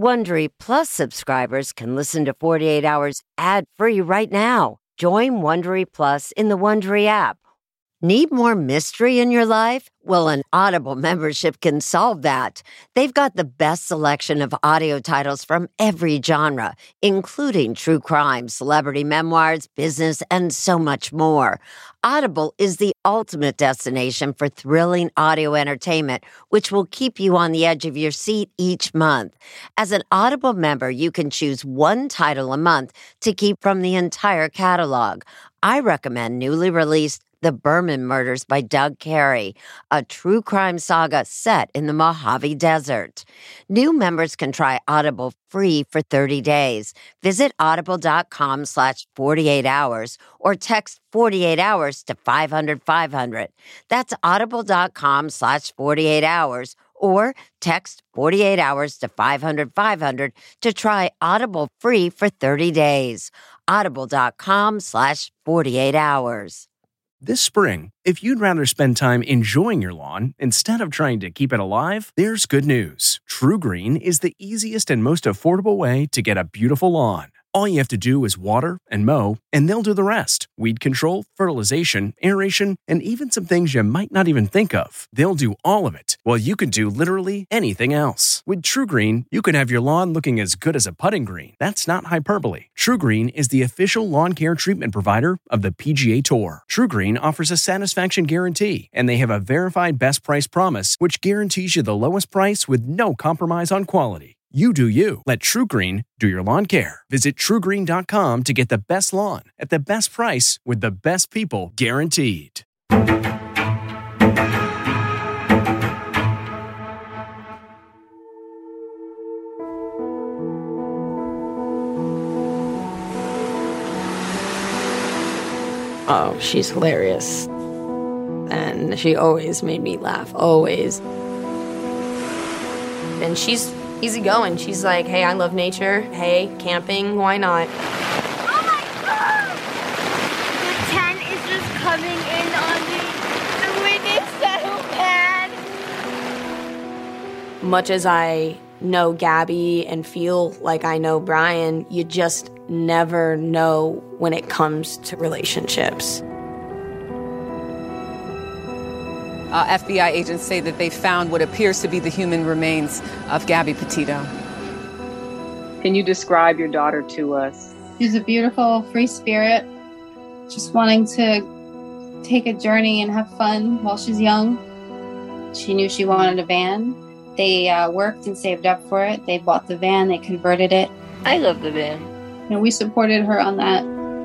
Wondery Plus subscribers can listen to 48 Hours ad-free right now. Join Wondery Plus in the Wondery app. Need more mystery in your life? Well, an Audible membership can solve that. They've got the best selection of audio titles from every genre, including true crime, celebrity memoirs, business, and so much more. Audible is the ultimate destination for thrilling audio entertainment, which will keep you on the edge of your seat each month. As an Audible member, you can choose one title a month to keep from the entire catalog. I recommend newly released The Berman Murders by Doug Carey, a true crime saga set in the Mojave Desert. New members can try Audible free for 30 days. Visit audible.com/48hours or text 48 hours to 500-500. That's audible.com/48hours or text 48 hours to 500-500 to try Audible free for 30 days. Audible.com/48hours. This spring, if you'd rather spend time enjoying your lawn instead of trying to keep it alive, there's good news. TruGreen is the easiest and most affordable way to get a beautiful lawn. All you have to do is water and mow, and they'll do the rest. Weed control, fertilization, aeration, and even some things you might not even think of. They'll do all of it, while you can do literally anything else. With TruGreen, you can have your lawn looking as good as a putting green. That's not hyperbole. TruGreen is the official lawn care treatment provider of the PGA Tour. TruGreen offers a satisfaction guarantee, and they have a verified best price promise, which guarantees you the lowest price with no compromise on quality. You do you. Let TruGreen do your lawn care. Visit TruGreen.com to get the best lawn at the best price with the best people guaranteed. Oh, she's hilarious. And she always made me laugh, always. And she's easygoing. She's like, hey, I love nature. Hey, camping, why not? Oh my God! The tent is just coming in on me. The wind is so bad. Much as I know Gabby and feel like I know Brian, you just never know when it comes to relationships. FBI agents say that they found what appears to be the human remains of Gabby Petito. Can you describe your daughter to us? She's a beautiful, free spirit, just wanting to take a journey and have fun while she's young. She knew she wanted a van. They worked and saved up for it. They bought the van. They converted it. I love the van. And we supported her on that.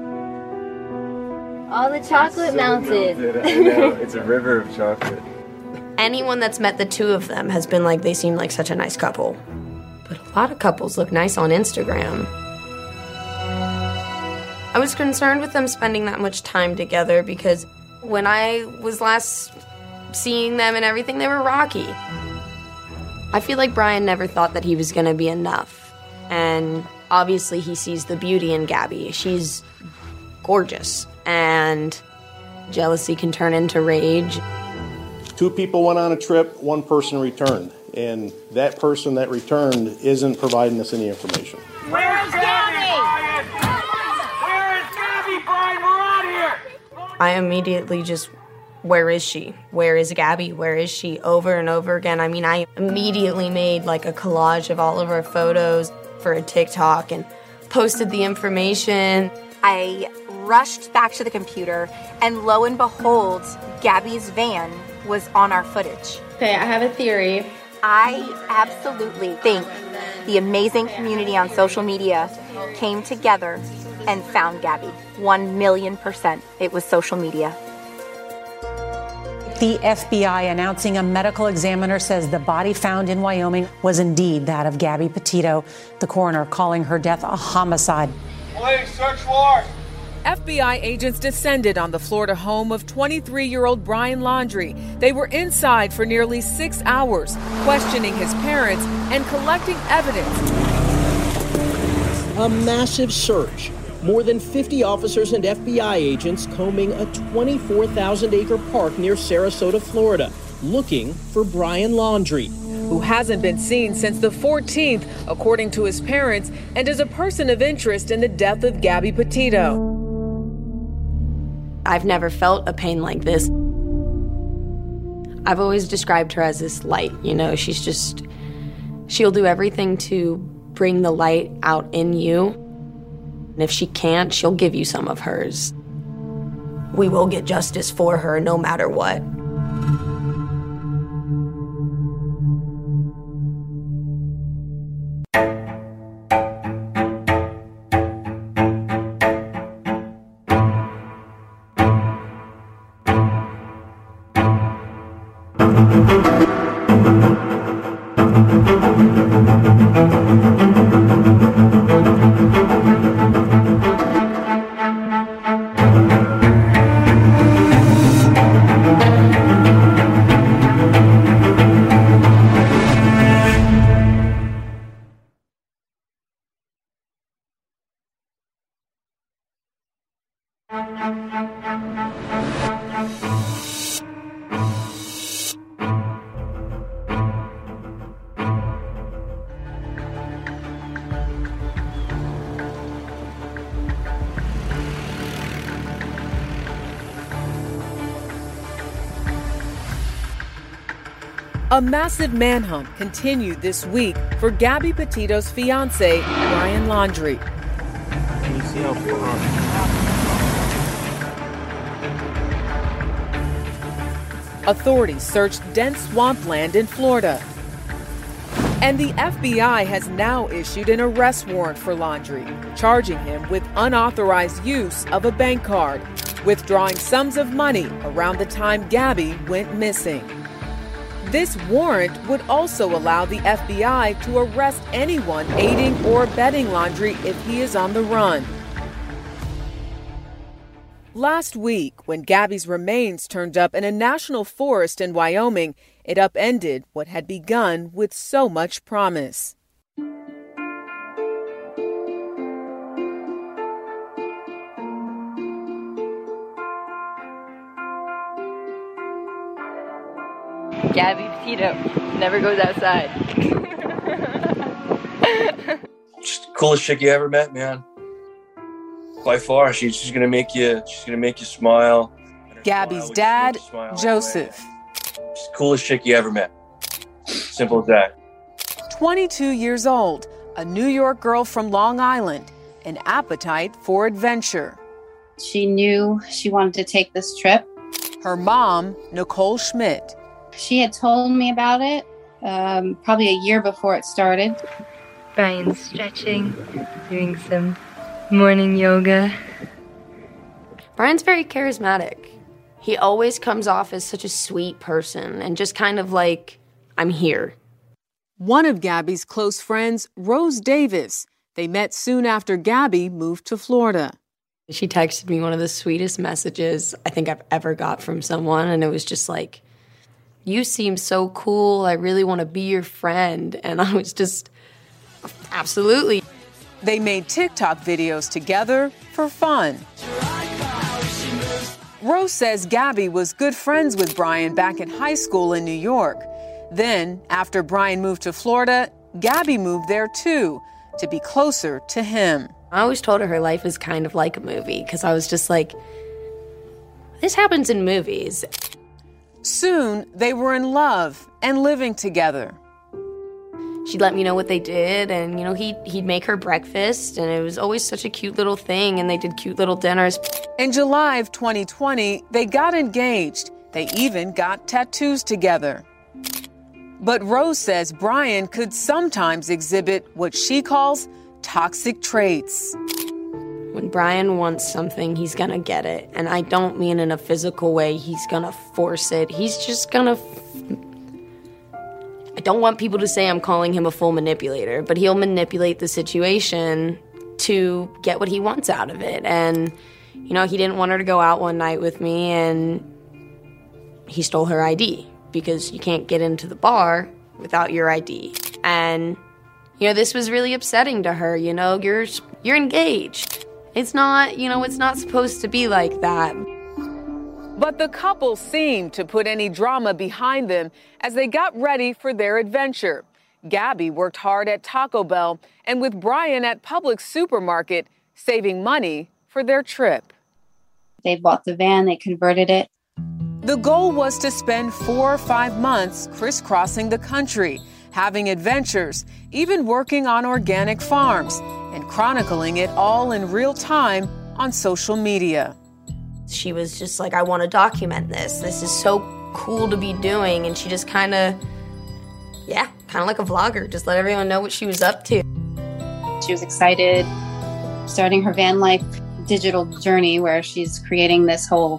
All the chocolate melted. I know, it's a river of chocolate. Anyone that's met the two of them has been like, they seem like such a nice couple. But a lot of couples look nice on Instagram. I was concerned with them spending that much time together because when I was last seeing them and everything, they were rocky. I feel like Brian never thought that he was going to be enough. And obviously he sees the beauty in Gabby. She's gorgeous. And jealousy can turn into rage. Two people went on a trip, one person returned. And that person that returned isn't providing us any information. Where is Gabby? Where is Gabby, Brian? We're out here! I immediately just, where is she? Where is Gabby? Where is she? Over and over again. I mean, I immediately made like a collage of all of our photos for a TikTok and posted the information. I rushed back to the computer, and lo and behold, Gabby's van was on our footage. Okay, I have a theory. I absolutely think the amazing community on social media came together and found Gabby. 1,000,000%. It was social media. The FBI announcing a medical examiner says the body found in Wyoming was indeed that of Gabby Petito. The coroner calling her death a homicide. Police, search warrant! FBI agents descended on the Florida home of 23-year-old Brian Laundrie. They were inside for nearly 6 hours, questioning his parents and collecting evidence. A massive search. More than 50 officers and FBI agents combing a 24,000-acre park near Sarasota, Florida, looking for Brian Laundrie. who hasn't been seen since the 14th, according to his parents, and is a person of interest in the death of Gabby Petito. I've never felt a pain like this. I've always described her as this light, she'll do everything to bring the light out in you. And if she can't, she'll give you some of hers. We will get justice for her no matter what. A massive manhunt continued this week for Gabby Petito's fiancé, Brian Laundrie. Can you see how far? Authorities searched dense swampland in Florida. And the FBI has now issued an arrest warrant for Laundrie, charging him with unauthorized use of a bank card, withdrawing sums of money around the time Gabby went missing. This warrant would also allow the FBI to arrest anyone aiding or abetting Laundrie if he is on the run. Last week, when Gabby's remains turned up in a national forest in Wyoming, it upended what had begun with so much promise. Gabby Petito never goes outside. She's the coolest chick you ever met, man. By far, she's gonna make you smile. Gabby's dad, Joseph. She's the coolest chick you ever met. Simple as that. 22 years old, a New York girl from Long Island, an appetite for adventure. She knew she wanted to take this trip. Her mom, Nicole Schmidt. She had told me about it probably a year before it started. Brian's stretching, doing some morning yoga. Brian's very charismatic. He always comes off as such a sweet person and just kind of like, I'm here. One of Gabby's close friends, Rose Davis. They met soon after Gabby moved to Florida. She texted me one of the sweetest messages I think I've ever got from someone, and it was just like, you seem so cool. I really want to be your friend. And I was just, absolutely. They made TikTok videos together for fun. Rose says Gabby was good friends with Brian back in high school in New York. Then, after Brian moved to Florida, Gabby moved there too, to be closer to him. I always told her life is kind of like a movie, because I was just like, this happens in movies. Soon, they were in love and living together. She'd let me know what they did, and, he'd make her breakfast, and it was always such a cute little thing, and they did cute little dinners. In July of 2020, they got engaged. They even got tattoos together. But Rose says Brian could sometimes exhibit what she calls toxic traits. When Brian wants something, he's gonna get it. And I don't mean in a physical way, he's gonna force it. He's just gonna... I don't want people to say I'm calling him a full manipulator, but he'll manipulate the situation to get what he wants out of it. And, he didn't want her to go out one night with me, and he stole her ID, because you can't get into the bar without your ID. And, this was really upsetting to her. You're engaged. It's not, it's not supposed to be like that. But the couple seemed to put any drama behind them as they got ready for their adventure. Gabby worked hard at Taco Bell and with Brian at Publix Supermarket, saving money for their trip. They bought the van, they converted it. The goal was to spend 4 or 5 months crisscrossing the country, having adventures, even working on organic farms, and chronicling it all in real time on social media. She was just like, I want to document this. This is so cool to be doing. And she just kind of like a vlogger, just let everyone know what she was up to. She was excited, starting her van life digital journey where she's creating this whole,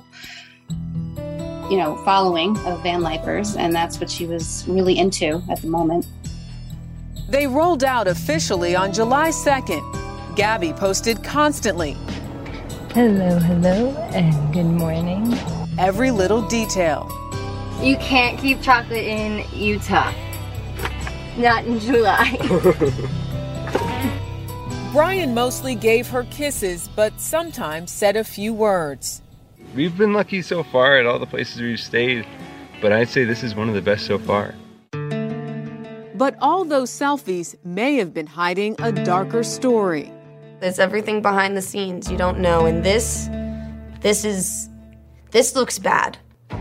following of van lifers. And that's what she was really into at the moment. They rolled out officially on July 2nd. Gabby posted constantly. Hello, and good morning. Every little detail. You can't keep chocolate in Utah. Not in July. Brian mostly gave her kisses, but sometimes said a few words. We've been lucky so far at all the places we've stayed, but I'd say this is one of the best so far. But all those selfies may have been hiding a darker story. There's everything behind the scenes you don't know, and this looks bad.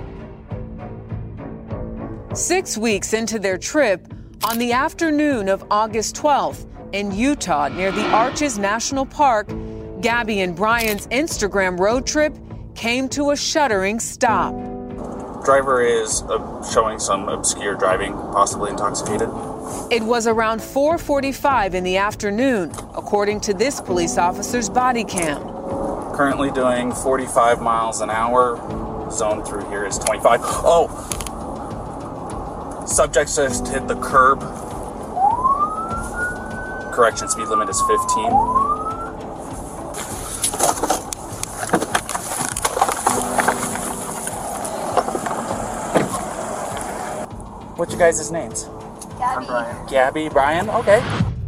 6 weeks into their trip, on the afternoon of August 12th in Utah near the Arches National Park, Gabby and Brian's Instagram road trip came to a shuddering stop. Driver is showing some obscure driving, possibly intoxicated. It was around 4:45 in the afternoon, according to this police officer's body cam. Currently doing 45 miles an hour. Zone through here is 25. Oh! Subject just hit the curb. Correction, speed limit is 15. What's your guys' names? Gabby. I'm Brian. Gabby, Brian? Okay.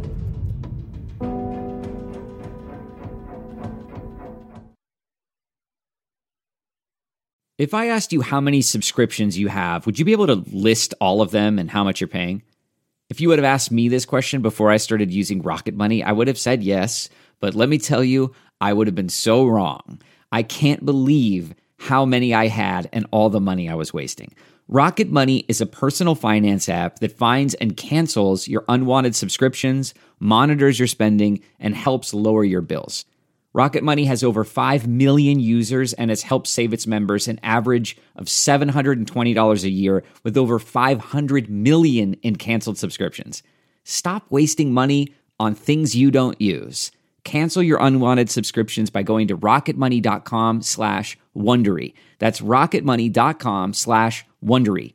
If I asked you how many subscriptions you have, would you be able to list all of them and how much you're paying? If you would have asked me this question before I started using Rocket Money, I would have said yes, but let me tell you, I would have been so wrong. I can't believe how many I had and all the money I was wasting. Rocket Money is a personal finance app that finds and cancels your unwanted subscriptions, monitors your spending, and helps lower your bills. Rocket Money has over 5 million users and has helped save its members an average of $720 a year with over 500 million in canceled subscriptions. Stop wasting money on things you don't use. Cancel your unwanted subscriptions by going to rocketmoney.com/Wondery. That's rocketmoney.com/Wondery.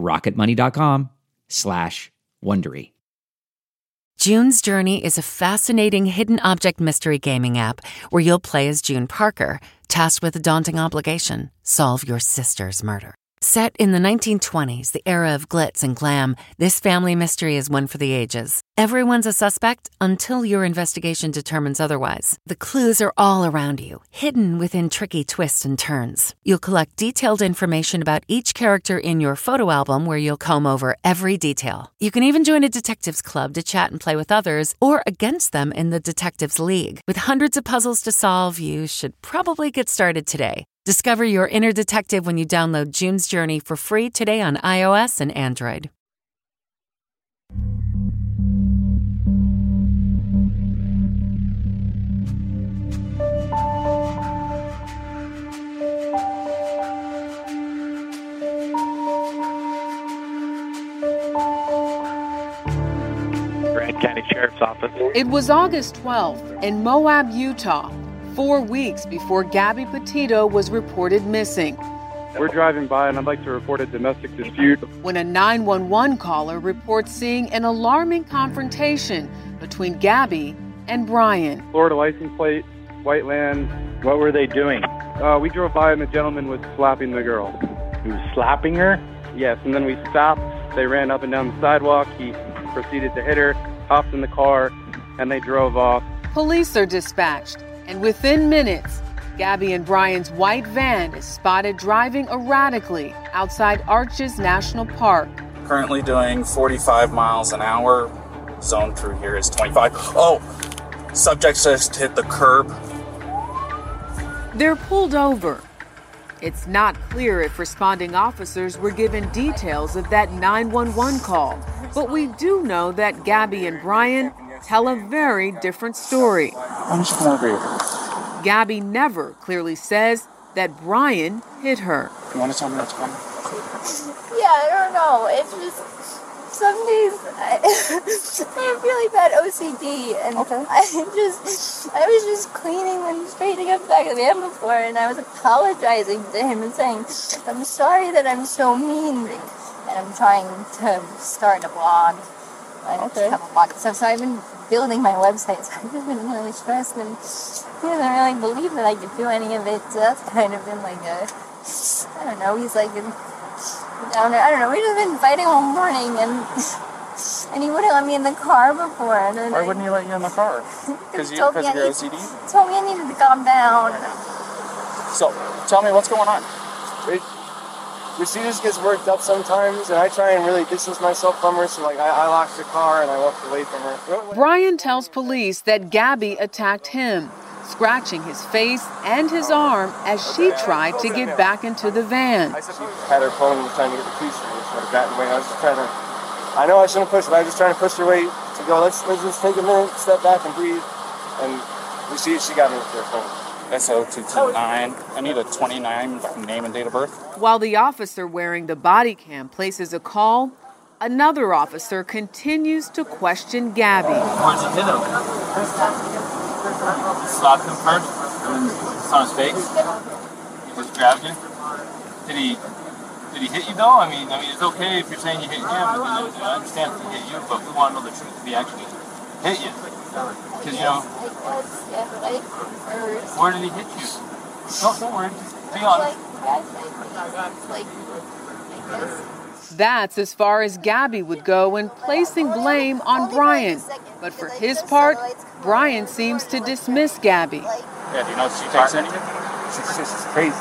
rocketmoney.com/Wondery. June's Journey is a fascinating hidden object mystery gaming app where you'll play as June Parker, tasked with a daunting obligation: solve your sister's murder. Set in the 1920s, the era of glitz and glam, this family mystery is one for the ages. Everyone's a suspect until your investigation determines otherwise. The clues are all around you, hidden within tricky twists and turns. You'll collect detailed information about each character in your photo album where you'll comb over every detail. You can even join a detectives club to chat and play with others or against them in the Detectives League. With hundreds of puzzles to solve, you should probably get started today. Discover your inner detective when you download June's Journey for free today on iOS and Android. Grand County Sheriff's Office. It was August 12th in Moab, Utah, 4 weeks before Gabby Petito was reported missing. We're driving by and I'd like to report a domestic dispute. When a 911 caller reports seeing an alarming confrontation between Gabby and Brian. Florida license plate, white land. What were they doing? We drove by and the gentleman was slapping the girl. He was slapping her? Yes, and then we stopped. They ran up and down the sidewalk. He proceeded to hit her, hopped in the car, and they drove off. Police are dispatched, and within minutes, Gabby and Brian's white van is spotted driving erratically outside Arches National Park. Currently doing 45 miles an hour. Zone through here is 25. Oh, subject says to hit the curb. They're pulled over. It's not clear if responding officers were given details of that 911 call, but we do know that Gabby and Brian tell a very different story. Why don't you come over here? Gabby never clearly says that Brian hit her. You want to tell me what's going on? Yeah, I don't know. It's just some days I have really bad OCD, and I was just cleaning and straightening up the back of the van before, and I was apologizing to him and saying, I'm sorry that I'm so mean, and I'm trying to start a blog. I have a blog and stuff, so I've been building my website, so I've just been really stressed, and he doesn't really believe that I could do any of it, so that's kind of been like a, I don't know, he's like down there. I don't know, we've just been fighting all morning, and he wouldn't let me in the car before. And then why wouldn't he let you in the car? Because of your OCD? He told me I needed to calm down. So, tell me what's going on. She just gets worked up sometimes, and I try and really distance myself from her, so like I locked the car and I walked away from her. Brian tells police that Gabby attacked him, scratching his face and his arm as she tried to get back into the van. She had her phone and was trying to get the keys for me, so I got in the way. I was just trying to, I know I shouldn't push, but I was just trying to push her way to go, let's just take a minute, step back and breathe. And she got me with her phone. SO229. I need a 29 name and date of birth. While the officer wearing the body cam places a call, another officer continues to question Gabby. Where'd you hit him? Slapped him first? It's on his face? He just grabbed you? Did he hit you though? I mean, it's okay if you're saying you hit him, but I understand if he hit you, but we want to know the truth if he actually hit you. Because, where did he hit you? Don't worry, just be honest. That's as far as Gabby would go in placing blame on Brian. But for his part, Brian seems to dismiss Gabby. Yeah, do you know if she takes anything? She's crazy.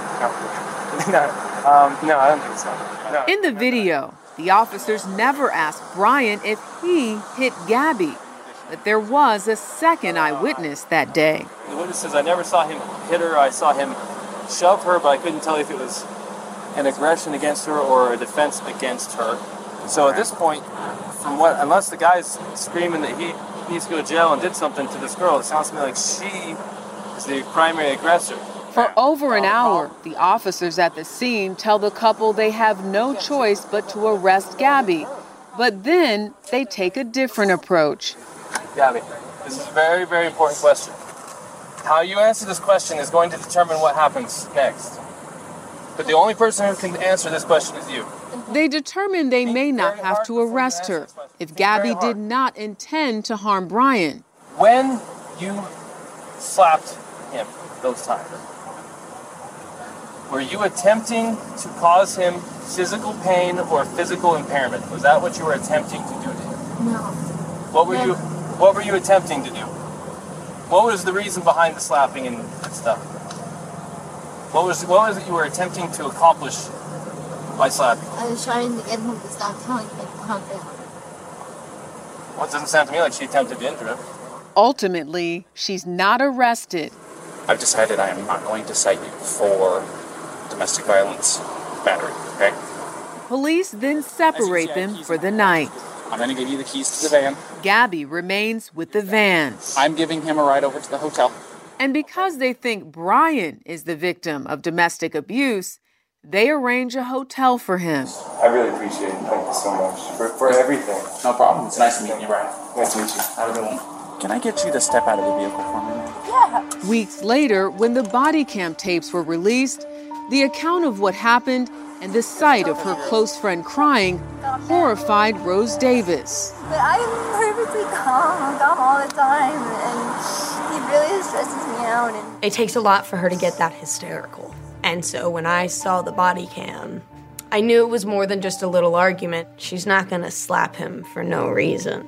No, I don't think so. No. In the video, the officers never asked Brian if he hit Gabby. But there was a second eyewitness that day. The witness says, I never saw him hit her. I saw him shove her, but I couldn't tell if it was an aggression against her or a defense against her. So at this point, unless the guy's screaming that he needs to go to jail and did something to this girl, it sounds to me like she is the primary aggressor. For over an hour, the officers at the scene tell the couple they have no choice but to arrest Gabby. But then they take a different approach. Gabby, this is a very, very important question. How you answer this question is going to determine what happens next. But the only person who can answer this question is you. They determine they may not have to arrest her if Gabby did not intend to harm Brian. When you slapped him those times, were you attempting to cause him physical pain or physical impairment? Was that what you were attempting to do to him? No. What were you attempting to do? What was the reason behind the slapping and stuff? What was it you were attempting to accomplish by slapping? I was trying to get him to stop telling me to calm down. Well, it doesn't sound to me like she attempted to injure him. Ultimately, she's not arrested. I've decided I am not going to cite you for domestic violence battery, okay? Police then separate them for the night. I'm going to give you the keys to the van. Gabby remains with the van. I'm giving him a ride over to the hotel. And because they think Brian is the victim of domestic abuse, they arrange a hotel for him. I really appreciate it. Thank you so much for everything. No problem. It's nice meeting you, Brian. Nice to meet you. Have a good one. Can I get you to step out of the vehicle for me, man? Yeah. Weeks later, when the body cam tapes were released, the account of what happened and the sight of her close friend crying horrified Rose Davis. But I'm perfectly calm. I'm calm all the time, and he really stresses me out. And it takes a lot for her to get that hysterical. And so when I saw the body cam, I knew it was more than just a little argument. She's not going to slap him for no reason.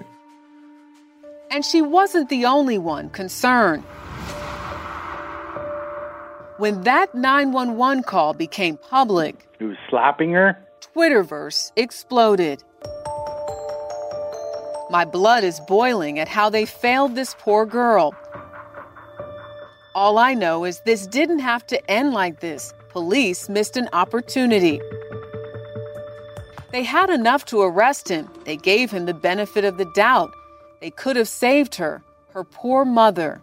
And she wasn't the only one concerned. When that 911 call became public, He was slapping her? Twitterverse exploded. My blood is boiling at how they failed this poor girl. All I know is this didn't have to end like this. Police missed an opportunity. They had enough to arrest him. They gave him the benefit of the doubt. They could have saved her, her poor mother.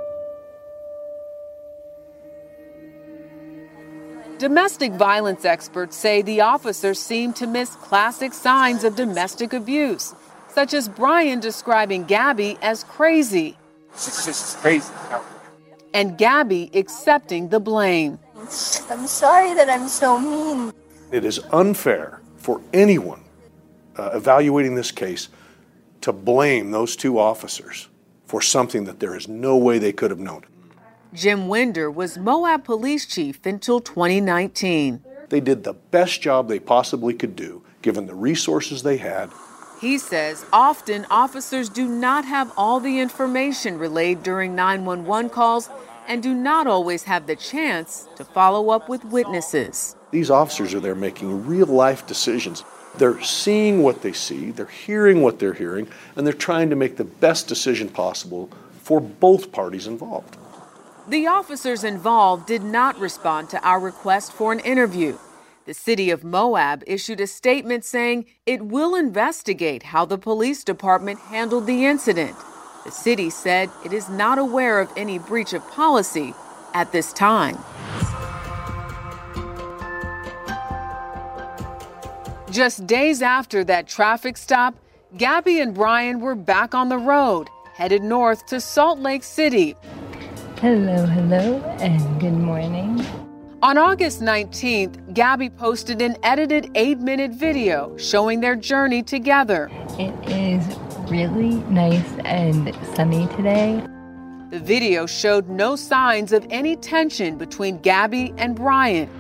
Domestic violence experts say the officers seemed to miss classic signs of domestic abuse, such as Brian describing Gabby as crazy. She's just crazy. And Gabby accepting the blame. I'm sorry that I'm so mean. It is unfair for anyone evaluating this case to blame those two officers for something that there is no way they could have known. Jim Winder was Moab police chief until 2019. They did the best job they possibly could do, given the resources they had. He says often officers do not have all the information relayed during 911 calls and do not always have the chance to follow up with witnesses. These officers are there making real-life decisions. They're seeing what they see, they're hearing what they're hearing, and they're trying to make the best decision possible for both parties involved. The officers involved did not respond to our request for an interview. The city of Moab issued a statement saying it will investigate how the police department handled the incident. The city said it is not aware of any breach of policy at this time. Just days after that traffic stop, Gabby and Brian were back on the road, headed north to Salt Lake City. Hello, and good morning. On August 19th, Gabby posted an edited 8-minute video showing their journey together. It is really nice and sunny today. The video showed no signs of any tension between Gabby and Brian.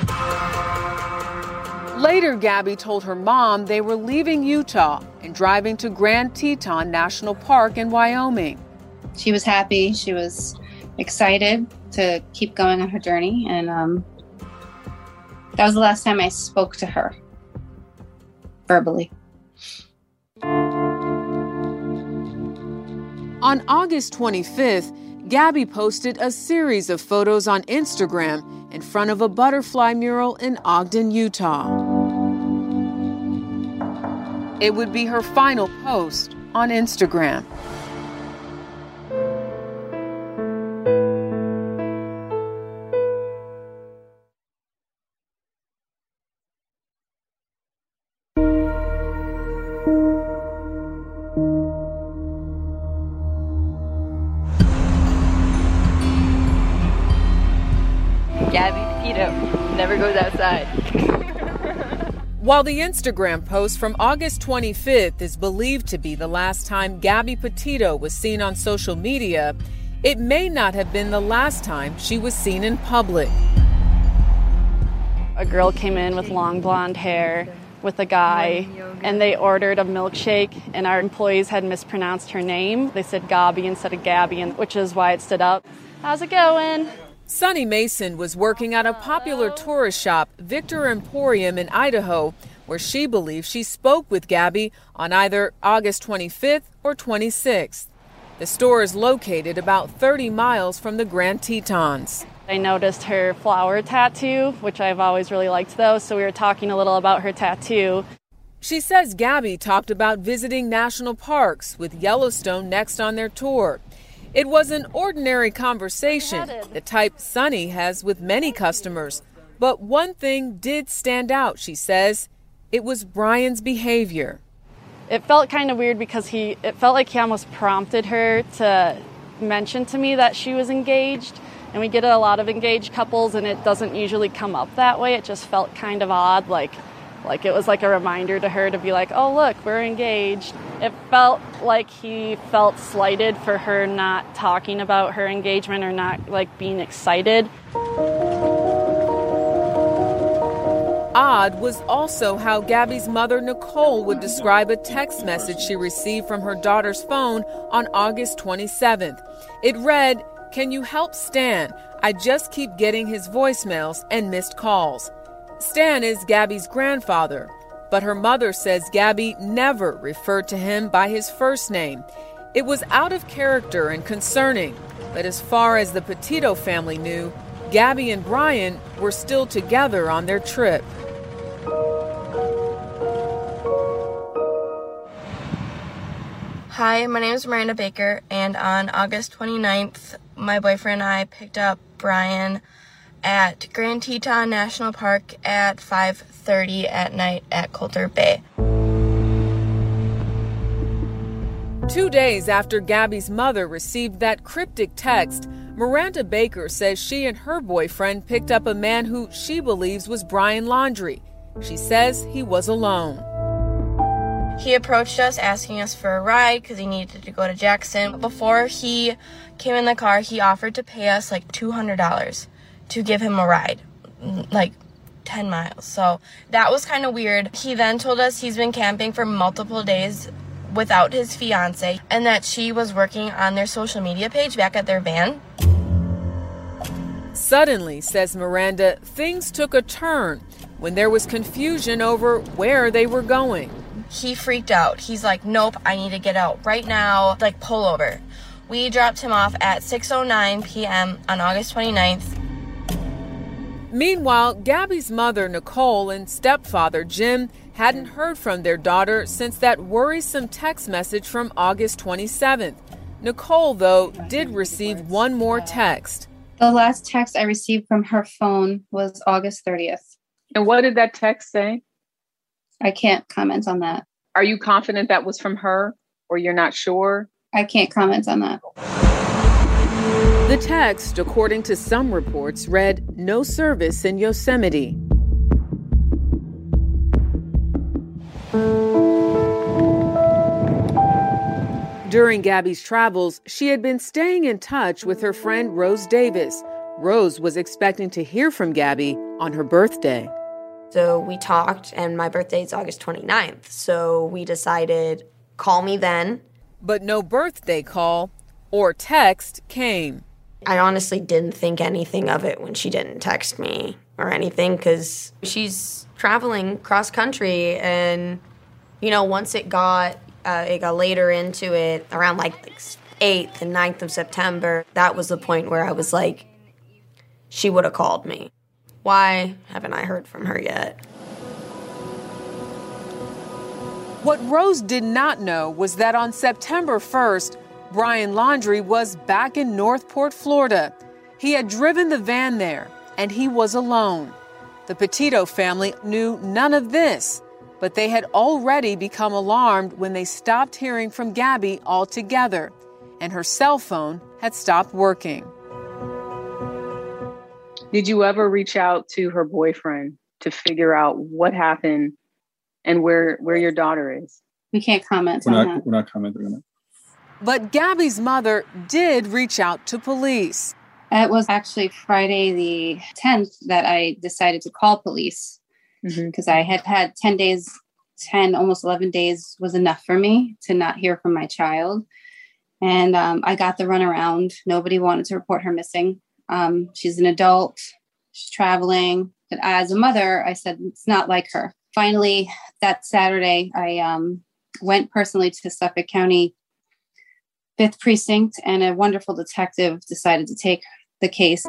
Later, Gabby told her mom they were leaving Utah and driving to Grand Teton National Park in Wyoming. She was happy. She was excited to keep going on her journey, and that was the last time I spoke to her verbally. On August 25th, Gabby posted a series of photos on Instagram in front of a butterfly mural in Ogden, Utah. It would be her final post on Instagram. Gabby Petito never goes outside. While the Instagram post from August 25th is believed to be the last time Gabby Petito was seen on social media, it may not have been the last time she was seen in public. A girl came in with long blonde hair with a guy, and they ordered a milkshake, and our employees had mispronounced her name. They said Gabby instead of Gabby, which is why it stood up. How's it going? Sunny Mason was working at a popular tourist shop, Victor Emporium in Idaho, where she believes she spoke with Gabby on either August 25th or 26th. The store is located about 30 miles from the Grand Tetons. I noticed her flower tattoo, which I've always really liked though, so we were talking a little about her tattoo. She says Gabby talked about visiting national parks, with Yellowstone next on their tour. It was an ordinary conversation, the type Sunny has with many customers. But one thing did stand out, she says. It was Brian's behavior. It felt kind of weird because it felt like he almost prompted her to mention to me that she was engaged. And we get a lot of engaged couples, and it doesn't usually come up that way. It just felt kind of odd, like it was like a reminder to her to be like, oh, look, we're engaged. It felt like he felt slighted for her not talking about her engagement or not being excited. Odd was also how Gabby's mother, Nicole, would describe a text message she received from her daughter's phone on August 27th. It read, "Can you help Stan? I just keep getting his voicemails and missed calls." Stan is Gabby's grandfather, but her mother says Gabby never referred to him by his first name. It was out of character and concerning, but as far as the Petito family knew, Gabby and Brian were still together on their trip. Hi, my name is Miranda Baker, and on August 29th, my boyfriend and I picked up Brian at Grand Teton National Park at 5:30 at night at Coulter Bay. 2 days after Gabby's mother received that cryptic text, Miranda Baker says she and her boyfriend picked up a man who she believes was Brian Laundrie. She says he was alone. He approached us asking us for a ride because he needed to go to Jackson. Before he came in the car, he offered to pay us like $200 to give him a ride, like 10 miles. So that was kind of weird. He then told us he's been camping for multiple days without his fiance and that she was working on their social media page back at their van. Suddenly, says Miranda, things took a turn when there was confusion over where they were going. He freaked out. He's like, nope, I need to get out right now, like pull over. We dropped him off at 6:09 p.m. on August 29th. Meanwhile, Gabby's mother, Nicole, and stepfather, Jim, hadn't heard from their daughter since that worrisome text message from August 27th. Nicole, though, did receive one more text. The last text I received from her phone was August 30th. And what did that text say? I can't comment on that. Are you confident that was from her, or you're not sure? I can't comment on that. The text, according to some reports, read, "No service in Yosemite." During Gabby's travels, she had been staying in touch with her friend Rose Davis. Rose was expecting to hear from Gabby on her birthday. So we talked, and my birthday is August 29th. So we decided, call me then. But no birthday call or text came. I honestly didn't think anything of it when she didn't text me or anything because she's traveling cross country. And, you know, once it got later into it, around like 8th and 9th of September, that was the point where I was like, she would have called me. Why haven't I heard from her yet? What Rose did not know was that on September 1st, Brian Laundrie was back in Northport, Florida. He had driven the van there, and he was alone. The Petito family knew none of this, but they had already become alarmed when they stopped hearing from Gabby altogether, and her cell phone had stopped working. Did you ever reach out to her boyfriend to figure out what happened and where your daughter is? We can't comment on that. We're not commenting on that. But Gabby's mother did reach out to police. It was actually Friday the 10th that I decided to call police because I had 10 days, almost 11 days was enough for me to not hear from my child. And I got the runaround. Nobody wanted to report her missing. She's an adult. She's traveling. But as a mother, I said, it's not like her. Finally, that Saturday, I went personally to Suffolk County 5th Precinct, and a wonderful detective decided to take the case.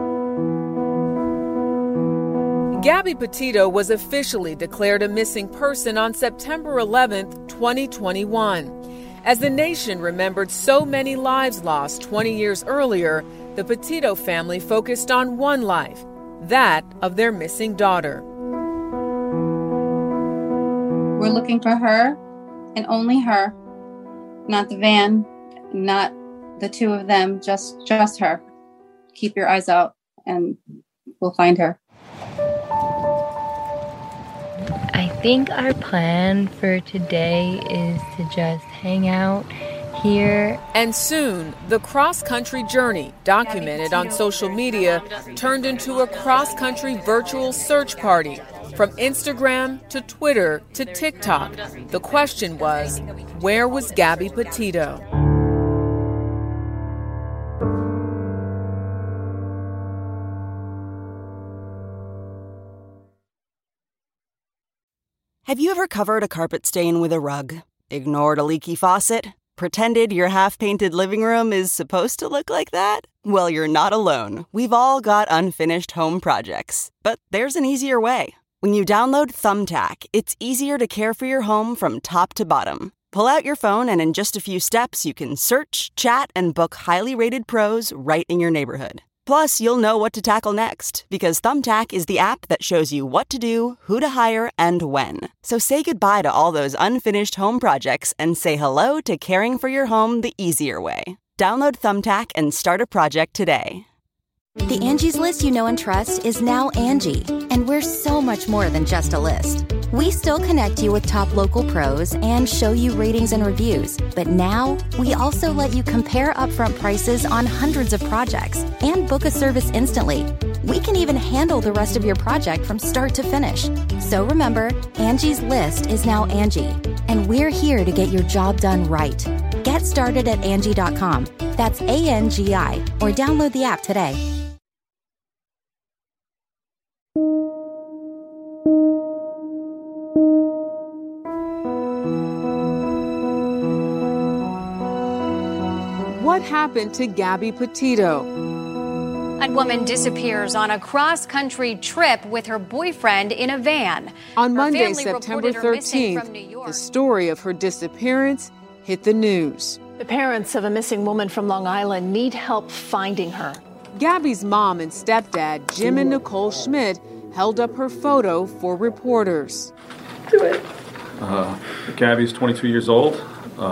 Gabby Petito was officially declared a missing person on September 11th, 2021. As the nation remembered so many lives lost 20 years earlier, the Petito family focused on one life, that of their missing daughter. We're looking for her, and only her, not the van, not the two of them, just her. Keep your eyes out, and we'll find her. I think our plan for today is to just hang out here. And soon, the cross-country journey, documented on social media, turned into a cross-country virtual search party. From Instagram to Twitter to TikTok, the question was, where was Gabby Petito? Have you ever covered a carpet stain with a rug? Ignored a leaky faucet? Pretended your half-painted living room is supposed to look like that? Well, you're not alone. We've all got unfinished home projects. But there's an easier way. When you download Thumbtack, it's easier to care for your home from top to bottom. Pull out your phone and in just a few steps, you can search, chat, and book highly rated pros right in your neighborhood. Plus, you'll know what to tackle next, because Thumbtack is the app that shows you what to do, who to hire, and when. So say goodbye to all those unfinished home projects and say hello to caring for your home the easier way. Download Thumbtack and start a project today. The Angie's List you know and trust is now Angie, and we're so much more than just a list. We still connect you with top local pros and show you ratings and reviews, but now we also let you compare upfront prices on hundreds of projects and book a service instantly. We can even handle the rest of your project from start to finish. So remember, Angie's List is now Angie, and we're here to get your job done right. Get started at Angie.com. That's ANGI, or download the app today. What happened to Gabby Petito? A woman disappears on a cross-country trip with her boyfriend in a van. On Her Monday, family September reported her missing 13th, from New York. the story of her disappearance hit the news. The parents of a missing woman from Long Island need help finding her. Gabby's mom and stepdad, Jim and Nicole Schmidt, held up her photo for reporters. Gabby's 22 years old.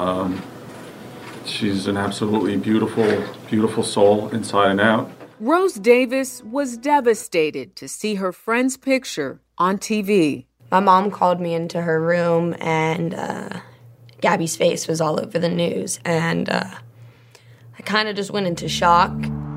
She's an absolutely beautiful, beautiful soul inside and out. Rose Davis was devastated to see her friend's picture on TV. My mom called me into her room, and Gabby's face was all over the news, and I kind of just went into shock.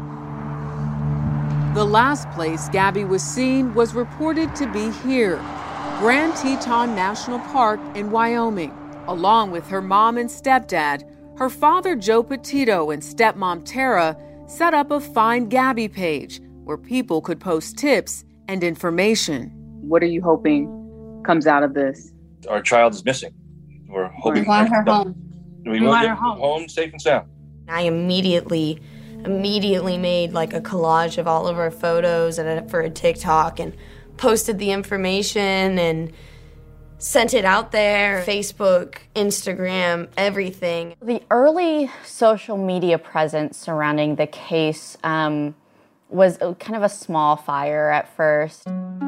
The last place Gabby was seen was reported to be here, Grand Teton National Park in Wyoming, along with her mom and stepdad. Her father, Joe Petito, and stepmom, Tara, set up a Find Gabby page where people could post tips and information. What are you hoping comes out of this? Our child is missing. We're hoping We want her home. We want her home safe and sound. I immediately made like a collage of all of our photos for a TikTok and posted the information and sent it out there, Facebook, Instagram, everything. The early social media presence surrounding the case was kind of a small fire at first.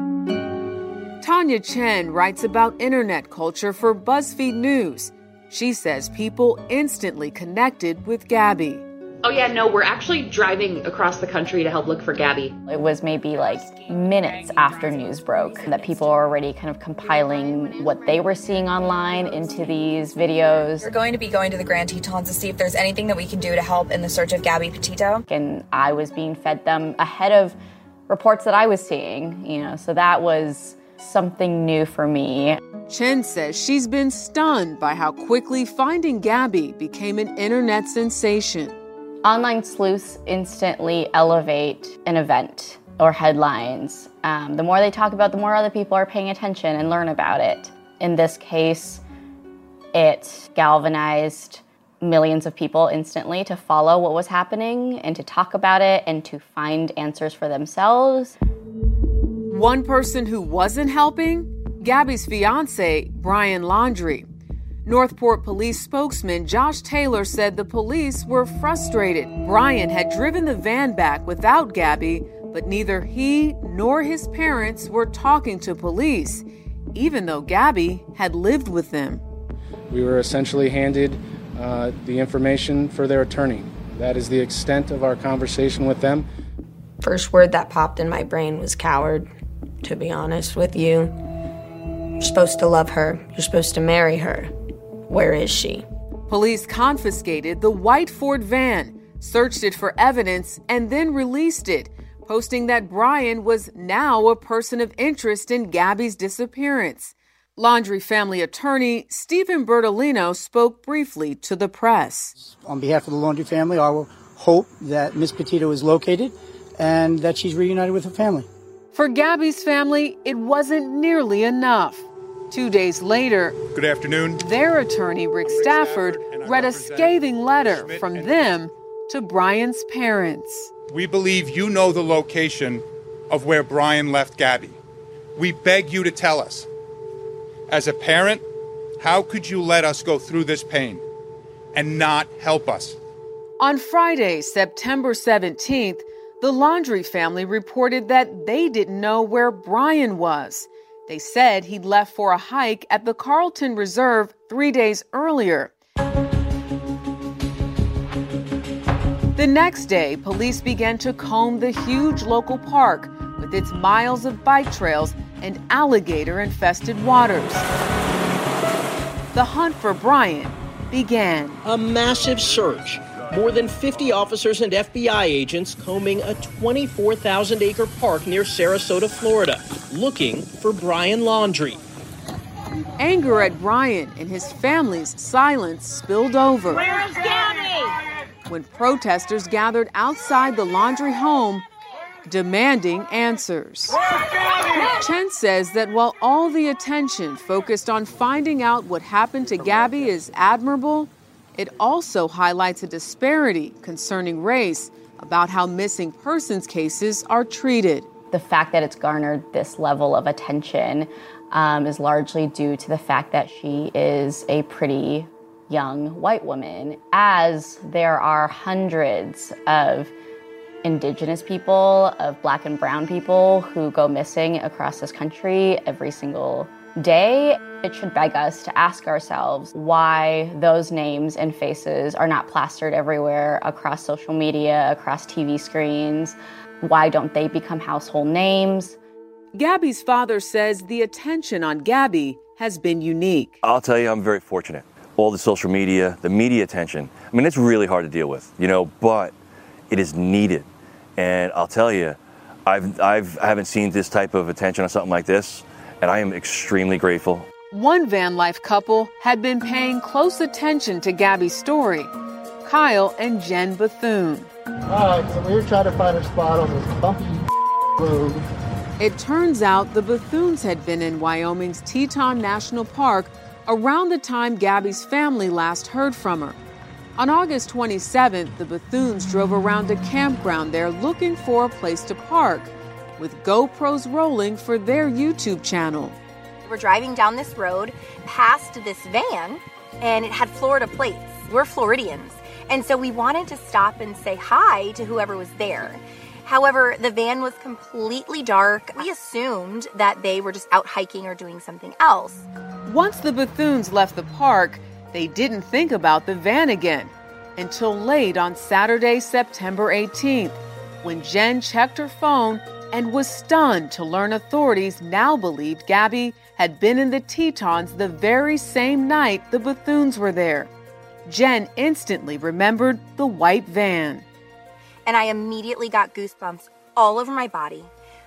Tanya Chen writes about internet culture for BuzzFeed News. She says people instantly connected with Gabby. Oh yeah, no, we're actually driving across the country to help look for Gabby. It was maybe like minutes after news broke that people were already kind of compiling what they were seeing online into these videos. We're going to be going to the Grand Tetons to see if there's anything that we can do to help in the search of Gabby Petito. And I was being fed them ahead of reports that I was seeing, so that was something new for me. Chen says she's been stunned by how quickly Finding Gabby became an internet sensation. Online sleuths instantly elevate an event or headlines. The more they talk about, the more other people are paying attention and learn about it. In this case, it galvanized millions of people instantly to follow what was happening and to talk about it and to find answers for themselves. One person who wasn't helping? Gabby's fiancé, Brian Laundrie. Northport Police spokesman Josh Taylor said the police were frustrated. Brian had driven the van back without Gabby, but neither he nor his parents were talking to police, even though Gabby had lived with them. We were essentially handed the information for their attorney. That is the extent of our conversation with them. First word that popped in my brain was coward, to be honest with you. You're supposed to love her. You're supposed to marry her. Where is she? Police confiscated the white Ford van, searched it for evidence, and then released it, posting that Brian was now a person of interest in Gabby's disappearance. Laundrie family attorney Stephen Bertolino spoke briefly to the press. On behalf of the Laundrie family, I will hope that Miss Petito is located and that she's reunited with her family. For Gabby's family, it wasn't nearly enough. 2 days later, good afternoon, their attorney, Rick Stafford, read a scathing letter from them to Brian's parents. We believe you know the location of where Brian left Gabby. We beg you to tell us. As a parent, how could you let us go through this pain and not help us? On Friday, September 17th, the Laundrie family reported that they didn't know where Brian was. They said he'd left for a hike at the Carlton Reserve 3 days earlier. The next day, police began to comb the huge local park with its miles of bike trails and alligator-infested waters. The hunt for Brian began. A massive search. More than 50 officers and FBI agents combing a 24,000-acre park near Sarasota, Florida, looking for Brian Laundrie. Anger at Brian and his family's silence spilled over. Where's Gabby? When protesters gathered outside the Laundrie home, demanding answers. Chen says that while all the attention focused on finding out what happened to Gabby is admirable, it also highlights a disparity concerning race about how missing persons cases are treated. The fact that it's garnered this level of attention is largely due to the fact that she is a pretty young white woman, as there are hundreds of Indigenous people, of Black and brown people who go missing across this country every single day. It should beg us to ask ourselves why those names and faces are not plastered everywhere across social media, across TV screens. Why don't they become household names? Gabby's father says the attention on Gabby has been unique. I'll tell you, I'm very fortunate. All the social media, the media attention, I mean, it's really hard to deal with, but it is needed. And I'll tell you, I haven't seen this type of attention on something like this, and I am extremely grateful. One van life couple had been paying close attention to Gabby's story, Kyle and Jen Bethune. All right, so we were trying to find a spot on this bumpy road. It turns out the Bethunes had been in Wyoming's Teton National Park around the time Gabby's family last heard from her. On August 27th, the Bethunes drove around a campground there looking for a place to park, with GoPros rolling for their YouTube channel. We're driving down this road past this van, and it had Florida plates. We're Floridians, and so we wanted to stop and say hi to whoever was there. However, the van was completely dark. We assumed that they were just out hiking or doing something else. Once the Bethunes left the park, they didn't think about the van again until late on Saturday, September 18th, when Jen checked her phone and was stunned to learn authorities now believed Gabby had been in the Tetons the very same night the Bethunes were there. Jen instantly remembered the white van. And I immediately got goosebumps all over my body.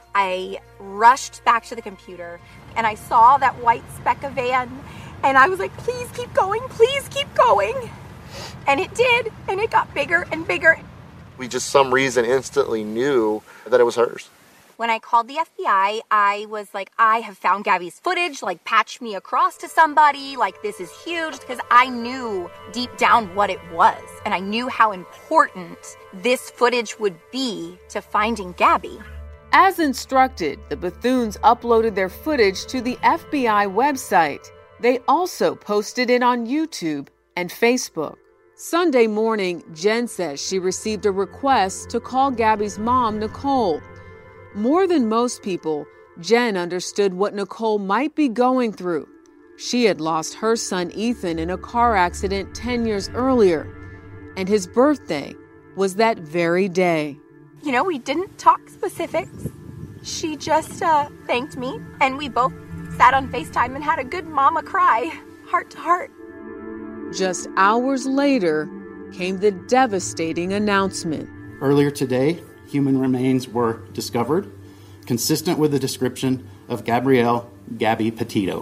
I rushed back to the computer, and I saw that white speck of van, and I was like, please keep going, please keep going. And it did, and it got bigger and bigger. We just, some reason, instantly knew that it was hers. When I called the FBI, I was like, I have found Gabby's footage, like patch me across to somebody, like this is huge, because I knew deep down what it was, and I knew how important this footage would be to finding Gabby. As instructed, the Bethunes uploaded their footage to the FBI website. They also posted it on YouTube and Facebook. Sunday morning, Jen says she received a request to call Gabby's mom, Nicole. More than most people, Jen understood what Nicole might be going through. She had lost her son Ethan in a car accident 10 years earlier, and his birthday was that very day. You know, we didn't talk specifics. She just thanked me, and we both sat on FaceTime and had a good mama cry, heart to heart. Just hours later came the devastating announcement. Earlier today, human remains were discovered, consistent with the description of Gabrielle "Gabby" Petito.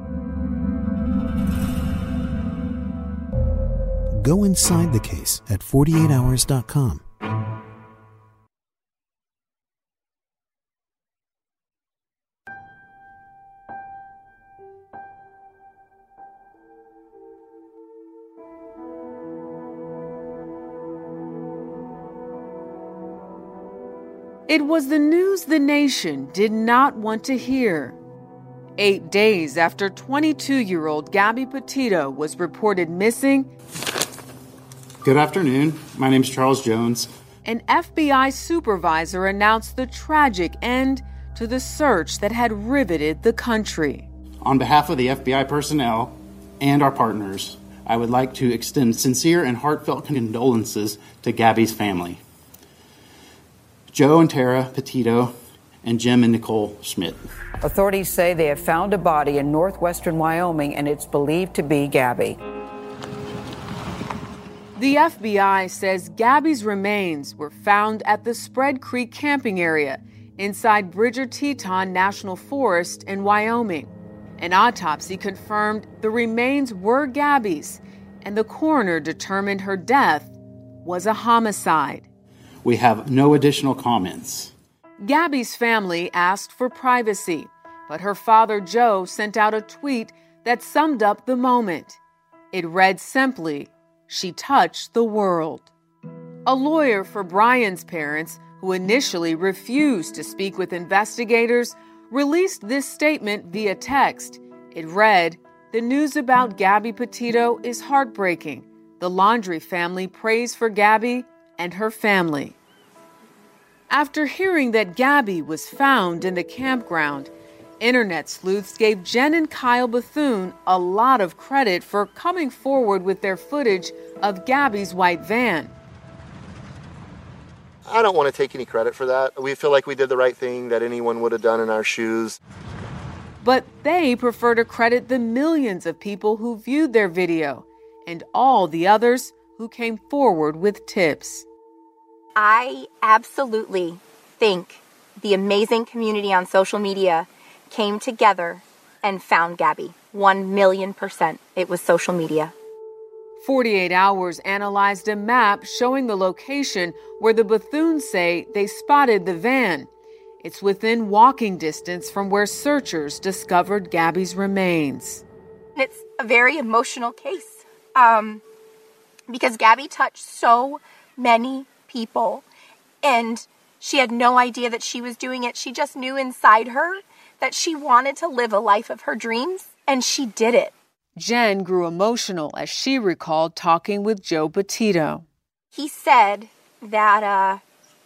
Go inside the case at 48hours.com. It was the news the nation did not want to hear. 8 days after 22-year-old Gabby Petito was reported missing, Good afternoon. My name is Charles Jones. An FBI supervisor announced the tragic end to the search that had riveted the country. On behalf of the FBI personnel and our partners, I would like to extend sincere and heartfelt condolences to Gabby's family. Joe and Tara Petito, and Jim and Nicole Schmidt. Authorities say they have found a body in northwestern Wyoming, and it's believed to be Gabby. The FBI says Gabby's remains were found at the Spread Creek camping area inside Bridger Teton National Forest in Wyoming. An autopsy confirmed the remains were Gabby's, and the coroner determined her death was a homicide. We have no additional comments. Gabby's family asked for privacy, but her father, Joe, sent out a tweet that summed up the moment. It read simply, "She touched the world." A lawyer for Brian's parents, who initially refused to speak with investigators, released this statement via text. It read, "The news about Gabby Petito is heartbreaking. The Laundrie family prays for Gabby and her family." After hearing that Gabby was found in the campground, internet sleuths gave Jen and Kyle Bethune a lot of credit for coming forward with their footage of Gabby's white van. I don't want to take any credit for that. We feel like we did the right thing that anyone would have done in our shoes. But they prefer to credit the millions of people who viewed their video and all the others who came forward with tips. I absolutely think the amazing community on social media came together and found Gabby. 1,000,000%. It was social media. 48 Hours analyzed a map showing the location where the Bethunes say they spotted the van. It's within walking distance from where searchers discovered Gabby's remains. It's a very emotional case because Gabby touched so many people, and she had no idea that she was doing it. She just knew inside her that she wanted to live a life of her dreams, and she did it. Jen grew emotional as she recalled talking with Joe Petito. He said that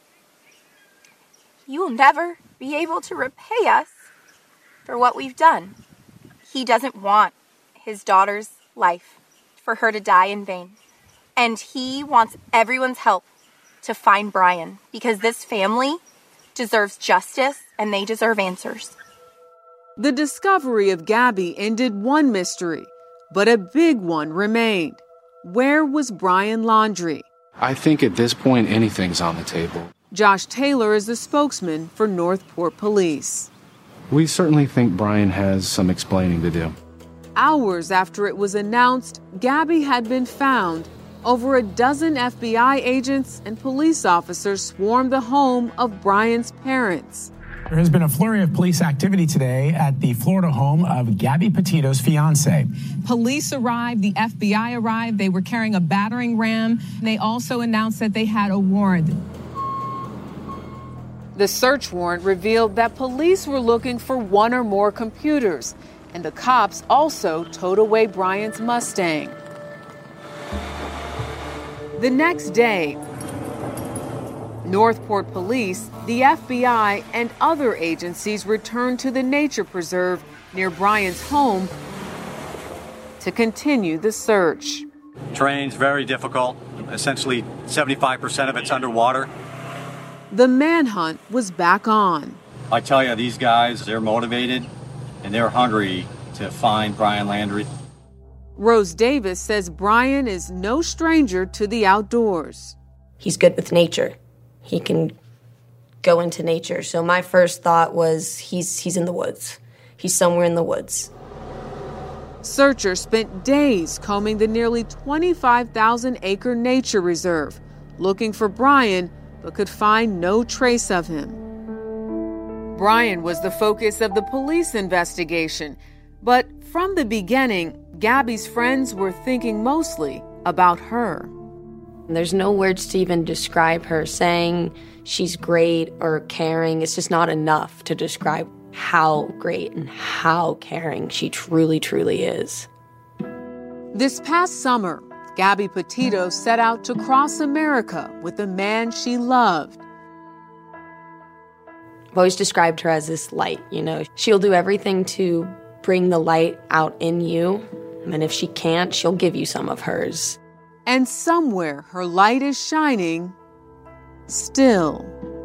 you will never be able to repay us for what we've done. He doesn't want his daughter's life for her to die in vain, and he wants everyone's help to find Brian, because this family deserves justice and they deserve answers. The discovery of Gabby ended one mystery, but a big one remained. Where was Brian Laundrie? I think at this point, anything's on the table. Josh Taylor is the spokesman for Northport Police. We certainly think Brian has some explaining to do. Hours after it was announced Gabby had been found, over a dozen FBI agents and police officers swarmed the home of Brian's parents. There has been a flurry of police activity today at the Florida home of Gabby Petito's fiance. Police arrived, the FBI arrived, they were carrying a battering ram. They also announced that they had a warrant. The search warrant revealed that police were looking for one or more computers, and the cops also towed away Brian's Mustang. The next day, Northport Police, the FBI, and other agencies returned to the nature preserve near Brian's home to continue the search. Terrain's very difficult. Essentially, 75% of it's underwater. The manhunt was back on. I tell you, these guys, they're motivated and they're hungry to find Brian Laundrie. Rose Davis says Brian is no stranger to the outdoors. He's good with nature. He can go into nature. So my first thought was he's in the woods. He's somewhere in the woods. Searchers spent days combing the nearly 25,000-acre nature reserve, looking for Brian, but could find no trace of him. Brian was the focus of the police investigation, but from the beginning, Gabby's friends were thinking mostly about her. There's no words to even describe her. Saying she's great or caring, it's just not enough to describe how great and how caring she truly, truly is. This past summer, Gabby Petito set out to cross America with the man she loved. I've always described her as this light, She'll do everything to bring the light out in you, and if she can't, she'll give you some of hers. And somewhere her light is shining still.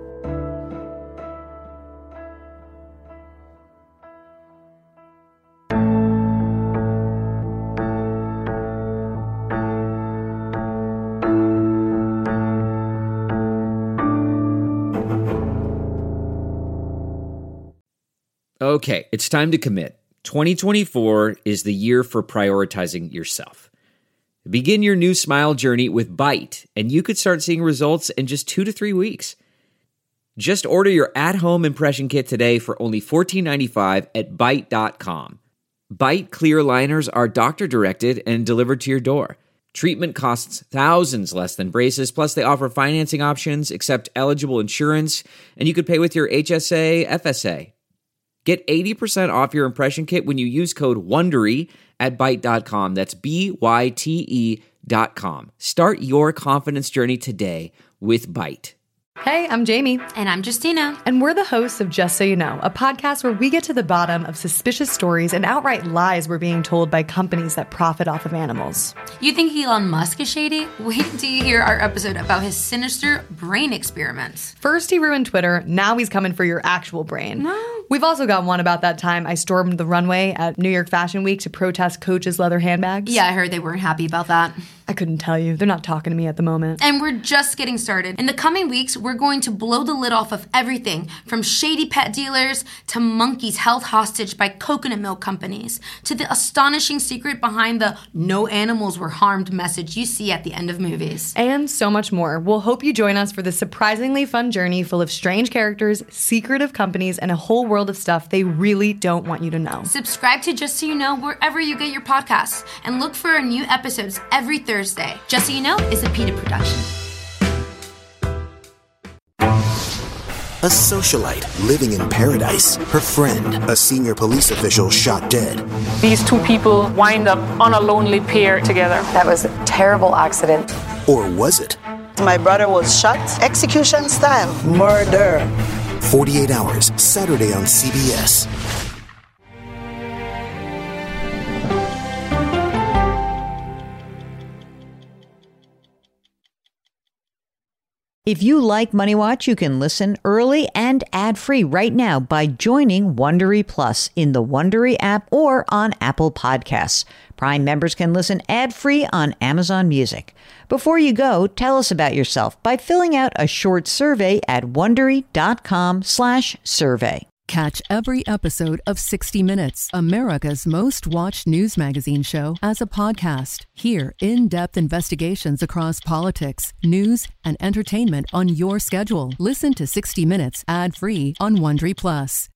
Okay, it's time to commit. 2024 is the year for prioritizing yourself. Begin your new smile journey with Byte, and you could start seeing results in just 2 to 3 weeks. Just order your at-home impression kit today for only $14.95 at Byte.com. Byte clear liners are doctor-directed and delivered to your door. Treatment costs thousands less than braces, plus they offer financing options, accept eligible insurance, and you could pay with your HSA, FSA. Get 80% off your impression kit when you use code WONDERY at Byte.com. That's BYTE.com. Start your confidence journey today with Byte. Hey, I'm Jamie. And I'm Justina. And we're the hosts of Just So You Know, a podcast where we get to the bottom of suspicious stories and outright lies we're being told by companies that profit off of animals. You think Elon Musk is shady? Wait until you hear our episode about his sinister brain experiments. First he ruined Twitter, now he's coming for your actual brain. No. We've also got one about that time I stormed the runway at New York Fashion Week to protest Coach's leather handbags. Yeah, I heard they weren't happy about that. I couldn't tell you. They're not talking to me at the moment. And we're just getting started. In the coming weeks, we're going to blow the lid off of everything from shady pet dealers to monkeys held hostage by coconut milk companies to the astonishing secret behind the "no animals were harmed" message you see at the end of movies. And so much more. We'll hope you join us for this surprisingly fun journey full of strange characters, secretive companies, and a whole world of stuff they really don't want you to know. Subscribe to Just So You Know wherever you get your podcasts and look for our new episodes every Thursday. Just So You Know is a PETA production. A socialite living in paradise. Her friend, a senior police official, shot dead. These two people wind up on a lonely pier together. That was a terrible accident. Or was it? My brother was shot, execution style. Murder. 48 Hours, Saturday on CBS. If you like Money Watch, you can listen early and ad-free right now by joining Wondery Plus in the Wondery app or on Apple Podcasts. Prime members can listen ad-free on Amazon Music. Before you go, tell us about yourself by filling out a short survey at Wondery.com/survey. Catch every episode of 60 Minutes, America's most watched news magazine show, as a podcast. Hear in-depth investigations across politics, news, and entertainment on your schedule. Listen to 60 Minutes ad-free on Wondery Plus.